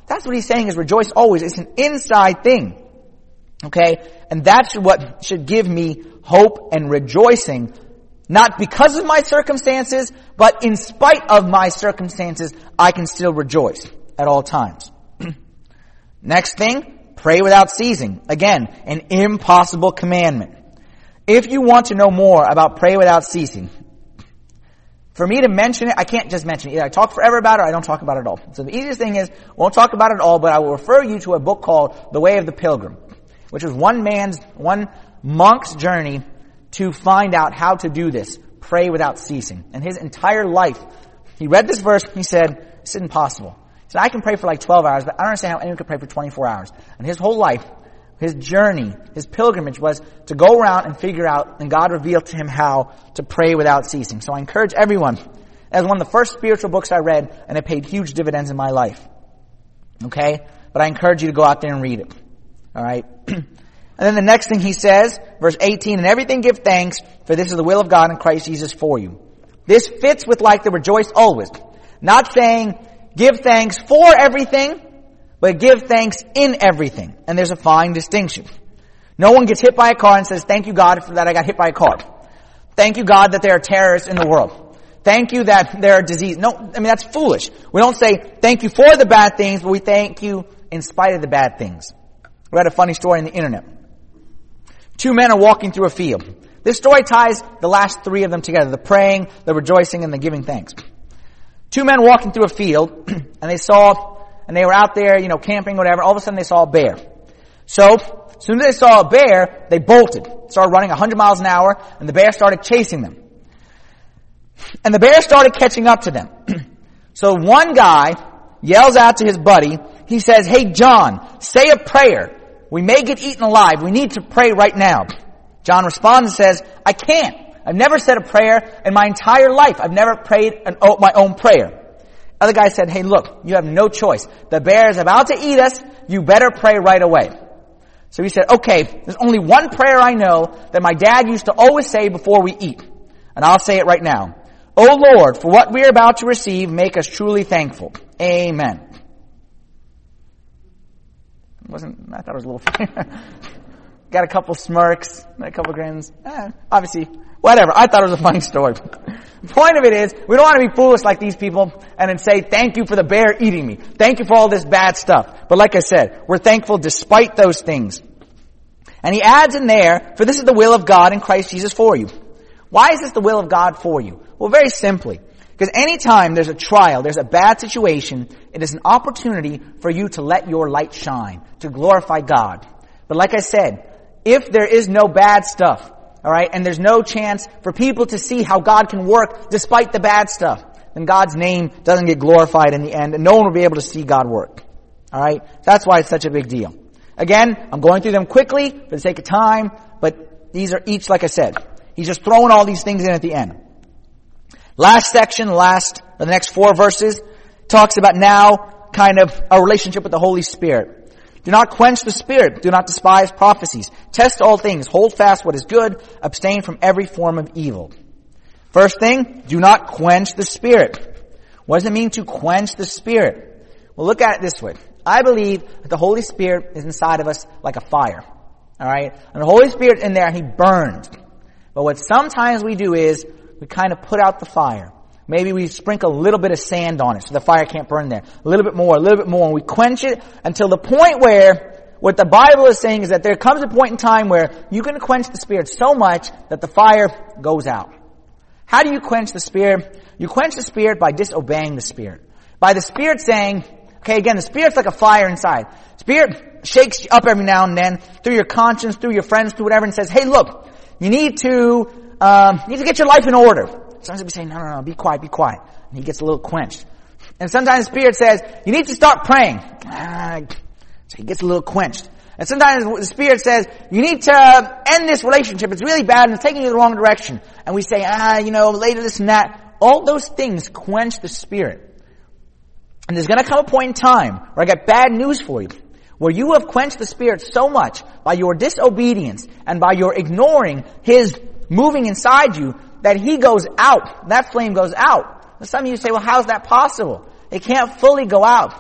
A: That's what he's saying is rejoice always. It's an inside thing. Okay? And that's what should give me hope and rejoicing. Not because of my circumstances, but in spite of my circumstances, I can still rejoice at all times. Next thing, pray without ceasing. Again, an impossible commandment. If you want to know more about pray without ceasing, for me to mention it, I can't just mention it. Either I talk forever about it or I don't talk about it at all. So the easiest thing is, I won't talk about it at all, but I will refer you to a book called The Way of the Pilgrim, which was one monk's journey to find out how to do this, pray without ceasing. And his entire life, he read this verse, he said, it's impossible. He said, I can pray for like 12 hours, but I don't understand how anyone could pray for 24 hours. And his whole life, his journey, his pilgrimage was to go around and figure out, and God revealed to him how to pray without ceasing. So I encourage everyone, as one of the first spiritual books I read, and it paid huge dividends in my life. Okay? But I encourage you to go out there and read it. Alright? And then the next thing he says, verse 18, "In everything give thanks, for this is the will of God in Christ Jesus for you." This fits with like the rejoice always. Not saying give thanks for everything, but give thanks in everything. And there's a fine distinction. No one gets hit by a car and says, thank you God for that I got hit by a car. Thank you God that there are terrorists in the world. Thank you that there are diseases. No, I mean that's foolish. We don't say thank you for the bad things, but we thank you in spite of the bad things. I read a funny story on the internet. Two men are walking through a field. This story ties the last three of them together, the praying, the rejoicing, and the giving thanks. Two men walking through a field, and they were out there, camping, whatever. All of a sudden they saw a bear. So, as soon as they saw a bear, they bolted, started running 100 miles an hour, and the bear started chasing them. And the bear started catching up to them. So one guy yells out to his buddy, he says, "Hey John, say a prayer. We may get eaten alive. We need to pray right now." John responds and says, "I can't. I've never said a prayer in my entire life. I've never prayed my own prayer." Other guy said, "Hey, look, you have no choice. The bear is about to eat us. You better pray right away." So he said, "Okay, there's only one prayer I know that my dad used to always say before we eat. And I'll say it right now. O Lord, for what we are about to receive, make us truly thankful. Amen." I thought it was a little funny. Got a couple smirks, a couple grins. Obviously, whatever. I thought it was a funny story. The point of it is, we don't want to be foolish like these people and then say, thank you for the bear eating me. Thank you for all this bad stuff. But like I said, we're thankful despite those things. And he adds in there, for this is the will of God in Christ Jesus for you. Why is this the will of God for you? Well, very simply. Because anytime there's a trial, there's a bad situation, it is an opportunity for you to let your light shine, to glorify God. But like I said, if there is no bad stuff, alright, and there's no chance for people to see how God can work despite the bad stuff, then God's name doesn't get glorified in the end, and no one will be able to see God work. Alright? That's why it's such a big deal. Again, I'm going through them quickly for the sake of time, but these are each, like I said, he's just throwing all these things in at the end. Last section, the next 4 verses, talks about now kind of our relationship with the Holy Spirit. Do not quench the Spirit. Do not despise prophecies. Test all things. Hold fast what is good. Abstain from every form of evil. First thing, do not quench the Spirit. What does it mean to quench the Spirit? Well, look at it this way. I believe that the Holy Spirit is inside of us like a fire. Alright? And the Holy Spirit's in there and He burns. But what sometimes we do is, we kind of put out the fire. Maybe we sprinkle a little bit of sand on it so the fire can't burn there. A little bit more, and we quench it until the point where what the Bible is saying is that there comes a point in time where you can quench the Spirit so much that the fire goes out. How do you quench the Spirit? You quench the Spirit by disobeying the Spirit. By the Spirit saying, okay, again, the Spirit's like a fire inside. Spirit shakes you up every now and then through your conscience, through your friends, through whatever, and says, hey, look, you need to get your life in order. Sometimes we say, no, be quiet. And he gets a little quenched. And sometimes the Spirit says, you need to start praying. So he gets a little quenched. And sometimes the Spirit says, you need to end this relationship. It's really bad and it's taking you the wrong direction. And we say, later this and that. All those things quench the Spirit. And there's going to come a point in time where I got bad news for you. Where you have quenched the Spirit so much by your disobedience and by your ignoring His moving inside you that He goes out. That flame goes out. And some of you say, well, how is that possible? It can't fully go out.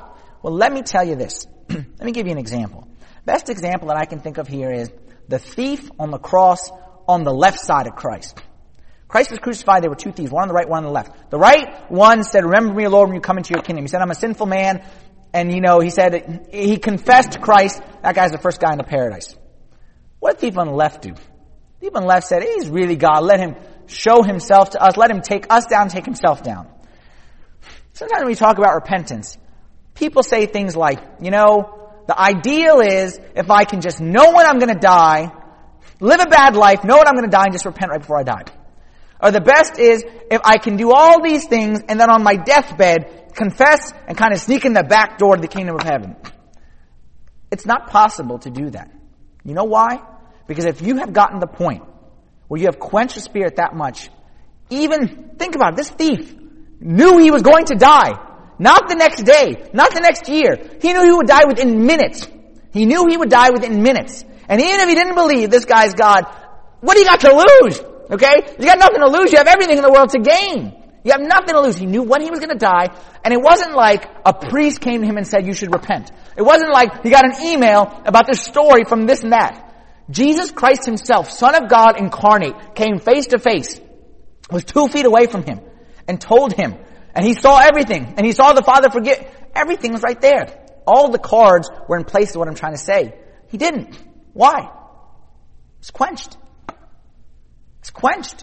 A: Well, let me tell you this. Let me give you an example. Best example that I can think of here is the thief on the cross on the left side of Christ. Christ was crucified. There were two thieves, one on the right, one on the left. The right one said, remember me, Lord, when you come into your kingdom. He said, I'm a sinful man. And, he said, he confessed to Christ. That guy's the first guy into paradise. What did the thief on the left do? The thief on the left said, he's really God. Let him show himself to us. Let him take us down, take himself down. Sometimes when we talk about repentance, people say things like, the ideal is if I can just know when I'm going to die, live a bad life, know when I'm going to die, and just repent right before I die. Or the best is if I can do all these things and then on my deathbed confess and kind of sneak in the back door to the kingdom of heaven. It's not possible to do that. You know why? Because if you have gotten to the point where you have quenched the Spirit that much, even, think about it, this thief knew he was going to die. Not the next day, not the next year. He knew he would die within minutes. He knew he would die within minutes. And even if he didn't believe this guy's God, what do you got to lose? Okay? You got nothing to lose. You have everything in the world to gain. You have nothing to lose. He knew when he was going to die. And it wasn't like a priest came to him and said, you should repent. It wasn't like he got an email about this story from this and that. Jesus Christ himself, Son of God incarnate, came face to face, was 2 feet away from him, and told him. And he saw everything. And he saw the Father forgive. Everything was right there. All the cards were in place is what I'm trying to say. He didn't. Why? It's quenched. It's quenched.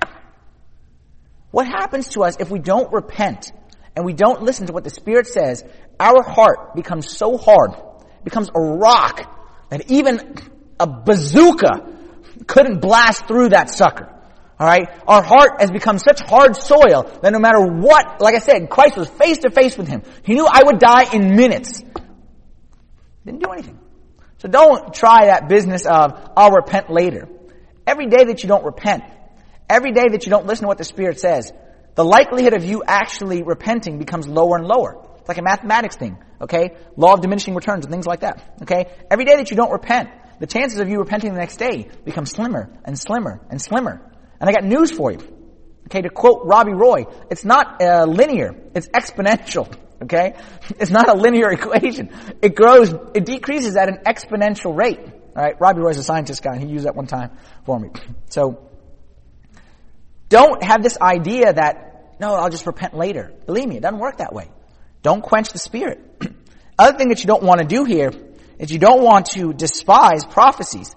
A: What happens to us if we don't repent and we don't listen to what the Spirit says? Our heart becomes so hard, becomes a rock, that even a bazooka couldn't blast through that sucker. Alright? Our heart has become such hard soil that no matter what, like I said, Christ was face to face with him. He knew I would die in minutes. Didn't do anything. So don't try that business of, I'll repent later. Every day that you don't repent, every day that you don't listen to what the Spirit says, the likelihood of you actually repenting becomes lower and lower. It's like a mathematics thing, okay? Law of diminishing returns and things like that, okay? Every day that you don't repent, the chances of you repenting the next day become slimmer and slimmer and slimmer. And I got news for you. Okay, to quote Robbie Roy, it's not linear, it's exponential. Okay? It's not a linear equation. It grows, it decreases at an exponential rate. Alright, Robbie Roy's a scientist guy, and he used that one time for me. So, don't have this idea that, no, I'll just repent later. Believe me, it doesn't work that way. Don't quench the Spirit. Other thing that you don't want to do here is you don't want to despise prophecies.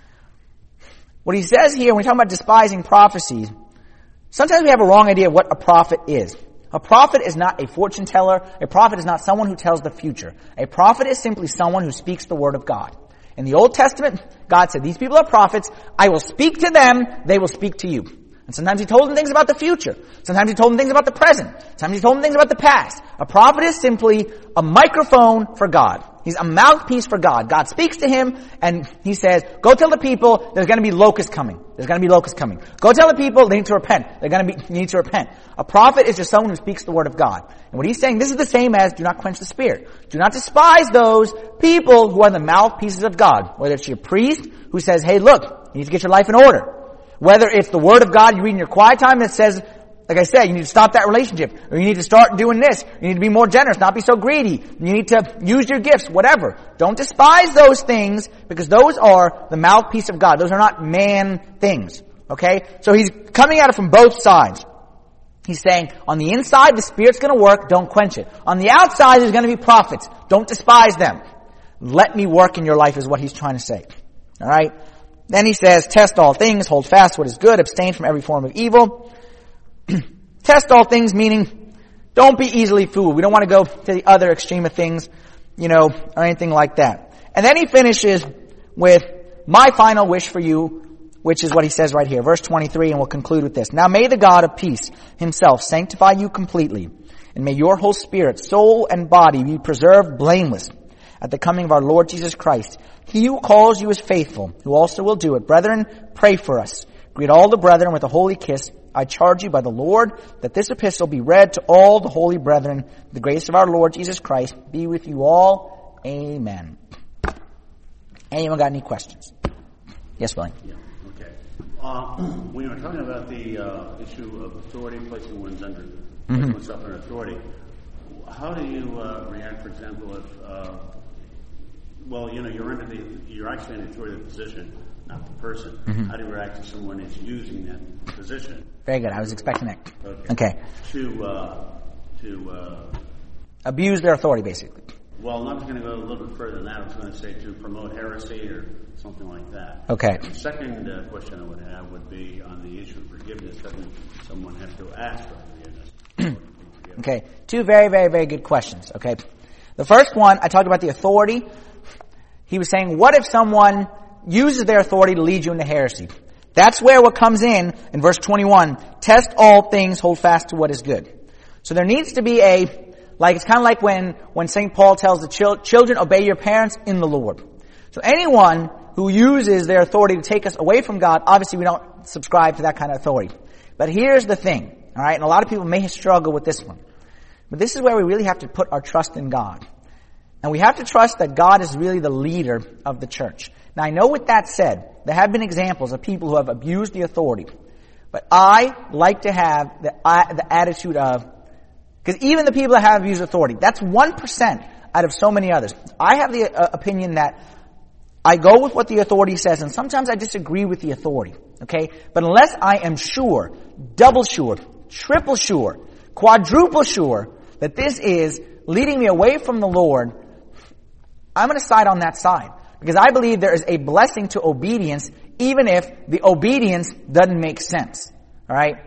A: What he says here, when we talk about despising prophecies, sometimes we have a wrong idea of what a prophet is. A prophet is not a fortune teller. A prophet is not someone who tells the future. A prophet is simply someone who speaks the word of God. In the Old Testament, God said, these people are prophets. I will speak to them. They will speak to you. And sometimes he told them things about the future. Sometimes he told them things about the present. Sometimes he told them things about the past. A prophet is simply a microphone for God. He's a mouthpiece for God. God speaks to him and he says, go tell the people there's going to be locusts coming. There's going to be locusts coming. Go tell the people they need to repent. You need to repent. A prophet is just someone who speaks the word of God. And what he's saying, this is the same as do not quench the Spirit. Do not despise those people who are the mouthpieces of God. Whether it's your priest who says, hey, look, you need to get your life in order. Whether it's the word of God you read in your quiet time that says, like I said, you need to stop that relationship, or you need to start doing this, you need to be more generous, not be so greedy, you need to use your gifts, whatever. Don't despise those things, because those are the mouthpiece of God. Those are not man things. Okay? So he's coming at it from both sides. He's saying, on the inside, the Spirit's gonna work, don't quench it. On the outside, there's gonna be prophets. Don't despise them. Let me work in your life is what he's trying to say. Alright? Then he says, test all things, hold fast what is good, abstain from every form of evil. Test all things, meaning don't be easily fooled. We don't want to go to the other extreme of things, or anything like that. And then he finishes with my final wish for you, which is what he says right here, verse 23, and we'll conclude with this. Now may the God of peace himself sanctify you completely, and may your whole spirit, soul, and body be preserved blameless at the coming of our Lord Jesus Christ. He who calls you is faithful, who also will do it. Brethren, pray for us. Greet all the brethren with a holy kiss. I charge you by the Lord that this epistle be read to all the holy brethren. The grace of our Lord Jesus Christ be with you all. Amen. Anyone got any questions? Yes, William.
B: Yeah, okay. When you were talking about the issue of authority, placing oneself under authority, how do you react, for example, if you're actually in the authoritative position, not the person. Mm-hmm. How do you react if someone is using that position?
A: Very good. I was expecting that. Okay.
B: To
A: abuse their authority, basically.
B: Well, I'm going to go a little bit further than that. I was going to say to promote heresy or something like that.
A: Okay.
B: The second question I would have would be on the issue of forgiveness. Doesn't someone have to ask for forgiveness?
A: Okay. Two very, very, very good questions. Okay. The first one, I talked about the authority. He was saying, what if someone uses their authority to lead you into heresy? That's where what comes in verse 21, test all things, hold fast to what is good. So there needs to be it's kind of like when St. Paul tells the children, obey your parents in the Lord. So anyone who uses their authority to take us away from God, obviously we don't subscribe to that kind of authority. But here's the thing, alright, and a lot of people may struggle with this one. But this is where we really have to put our trust in God. And we have to trust that God is really the leader of the church. Now I know with that said, there have been examples of people who have abused the authority. But I like to have the attitude of, because even the people that have abused authority, that's 1% out of so many others. I have the opinion that I go with what the authority says, and sometimes I disagree with the authority. Okay? But unless I am sure, double sure, triple sure, quadruple sure that this is leading me away from the Lord, I'm going to side on that side. Because I believe there is a blessing to obedience, even if the obedience doesn't make sense. Alright?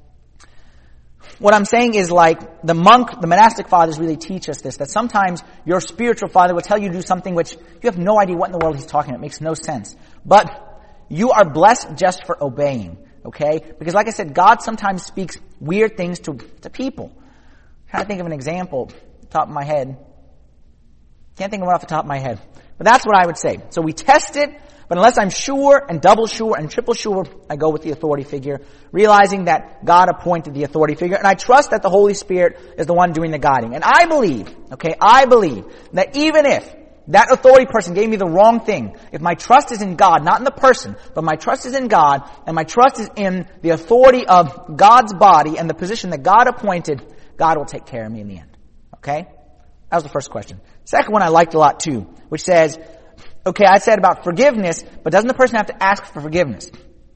A: What I'm saying is like the monastic fathers really teach us this, that sometimes your spiritual father will tell you to do something which you have no idea what in the world he's talking about. It makes no sense. But you are blessed just for obeying. Okay? Because like I said, God sometimes speaks weird things to people. I'm trying to think of an example off the top of my head. Can't think of one off the top of my head. But that's what I would say. So we test it, but unless I'm sure and double sure and triple sure, I go with the authority figure, realizing that God appointed the authority figure, and I trust that the Holy Spirit is the one doing the guiding. And I believe that even if that authority person gave me the wrong thing, if my trust is in God, not in the person, but my trust is in God, and my trust is in the authority of God's body and the position that God appointed, God will take care of me in the end. Okay? That was the first question. Second one I liked a lot too, which says, okay, I said about forgiveness, but doesn't the person have to ask for forgiveness?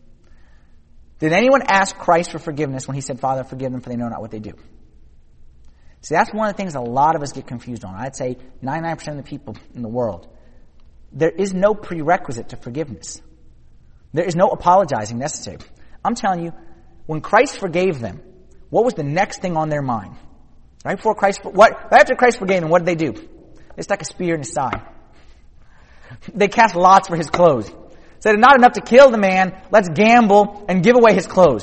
A: Did anyone ask Christ for forgiveness when he said, Father, forgive them for they know not what they do? See, that's one of the things a lot of us get confused on. I'd say 99% of the people in the world. There is no prerequisite to forgiveness. There is no apologizing necessary. I'm telling you, when Christ forgave them, what was the next thing on their mind? Right after Christ forgave them, what did they do? They stuck a spear in his side. They cast lots for his clothes. Said it's not enough to kill the man, let's gamble and give away his clothes.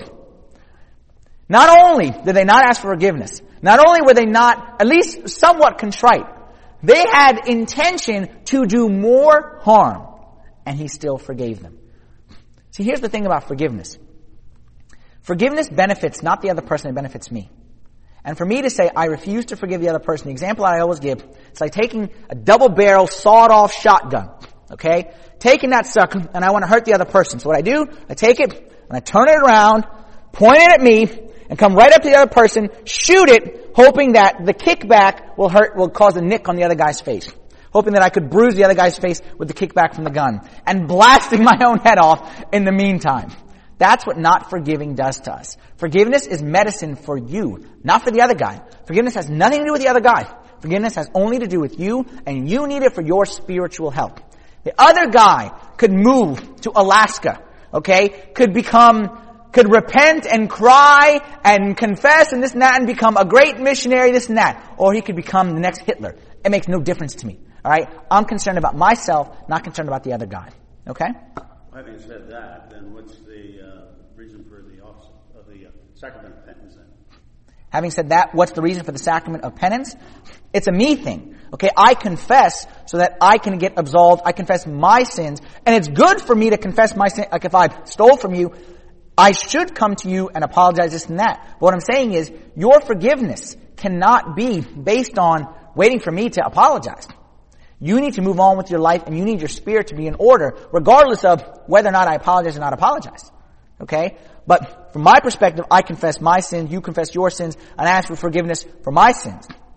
A: Not only did they not ask for forgiveness, not only were they not at least somewhat contrite, they had intention to do more harm, and he still forgave them. See, here's the thing about forgiveness. Forgiveness benefits not the other person, it benefits me. And for me to say, I refuse to forgive the other person, the example I always give, it's like taking a double-barrel, sawed-off shotgun, okay? Taking that sucker, and I want to hurt the other person. So what I do, I take it, and I turn it around, point it at me, and come right up to the other person, shoot it, hoping that the kickback will cause a nick on the other guy's face. Hoping that I could bruise the other guy's face with the kickback from the gun. And blasting my own head off in the meantime. That's what not forgiving does to us. Forgiveness is medicine for you, not for the other guy. Forgiveness has nothing to do with the other guy. Forgiveness has only to do with you, and you need it for your spiritual health. The other guy could move to Alaska, okay? Could repent and cry and confess and this and that and become a great missionary, this and that. Or he could become the next Hitler. It makes no difference to me, alright? I'm concerned about myself, not concerned about the other guy. Okay?
B: Having said that, then what's the reason for the office of the sacrament of penance then?
A: Having said that, what's the reason for the sacrament of penance? It's a me thing. Okay, I confess so that I can get absolved. I confess my sins. And it's good for me to confess my sin. Like if I stole from you, I should come to you and apologize this and that. But what I'm saying is, your forgiveness cannot be based on waiting for me to apologize. You need to move on with your life, and you need your spirit to be in order, regardless of whether or not I apologize or not apologize. Okay? But from my perspective, I confess my sins, you confess your sins, and I ask for forgiveness for my sins.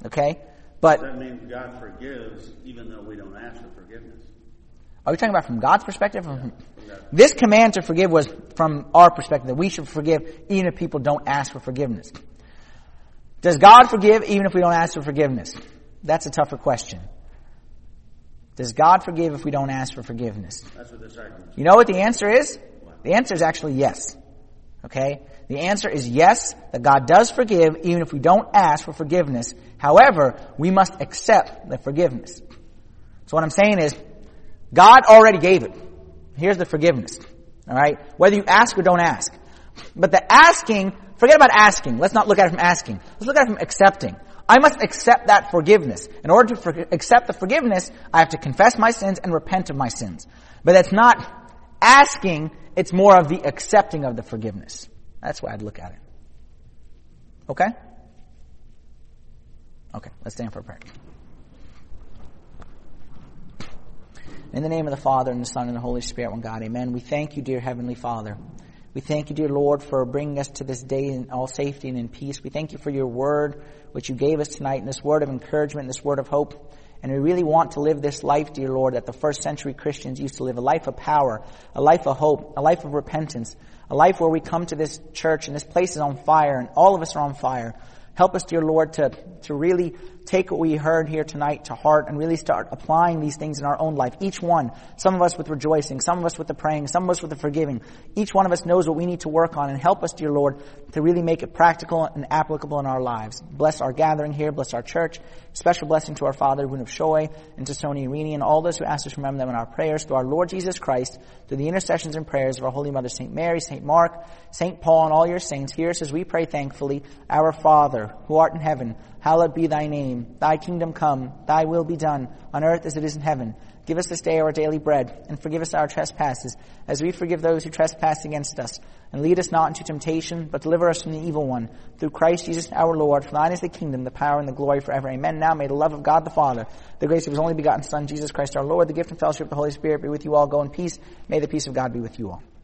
A: Okay? But
B: Does that mean God forgives even though we don't ask for forgiveness?
A: are we talking about from God's perspective? This command to forgive was from our perspective, that we should forgive even if people don't ask for forgiveness. Does God forgive even if we don't ask for forgiveness? That's a tougher question. Does God forgive if we don't ask for forgiveness?
B: That's what this argument is.
A: You know what the answer is? The answer is actually yes. Okay? The answer is yes, that God does forgive even if we don't ask for forgiveness. However, we must accept the forgiveness. So what I'm saying is, God already gave it. Here's the forgiveness. Alright? Whether you ask or don't ask. But the asking, forget about asking. Let's not look at it from asking. Let's look at it from accepting. I must accept that forgiveness. In order to accept the forgiveness, I have to confess my sins and repent of my sins. But that's not asking, it's more of the accepting of the forgiveness. That's why I'd look at it. Okay? Okay, let's stand for a prayer. In the name of the Father, and the Son, and the Holy Spirit, one God, amen. We thank you, dear Heavenly Father. We thank you, dear Lord, for bringing us to this day in all safety and in peace. We thank you for your word, which you gave us tonight, and this word of encouragement, this word of hope. And we really want to live this life, dear Lord, that the first century Christians used to live, a life of power, a life of hope, a life of repentance, a life where we come to this church and this place is on fire and all of us are on fire. Help us, dear Lord, to really take what we heard here tonight to heart and really start applying these things in our own life. Each one, some of us with rejoicing, some of us with the praying, some of us with the forgiving. Each one of us knows what we need to work on, and help us, dear Lord, to really make it practical and applicable in our lives. Bless our gathering here, bless our church. Special blessing to our father, Boone of Shoy, and to Sony and Rini, and all those who ask us to remember them in our prayers, through our Lord Jesus Christ, through the intercessions and prayers of our Holy Mother, St. Mary, St. Mark, St. Paul, and all your saints. Hear us as we pray thankfully. Our Father, who art in heaven, hallowed be thy name. Thy kingdom come, thy will be done, on earth as it is in heaven. Give us this day our daily bread, and forgive us our trespasses, as we forgive those who trespass against us. And lead us not into temptation, but deliver us from the evil one. Through Christ Jesus our Lord, for thine is the kingdom, the power, and the glory forever. Amen. Now may the love of God the Father, the grace of his only begotten Son, Jesus Christ our Lord, the gift and fellowship of the Holy Spirit be with you all. Go in peace. May the peace of God be with you all.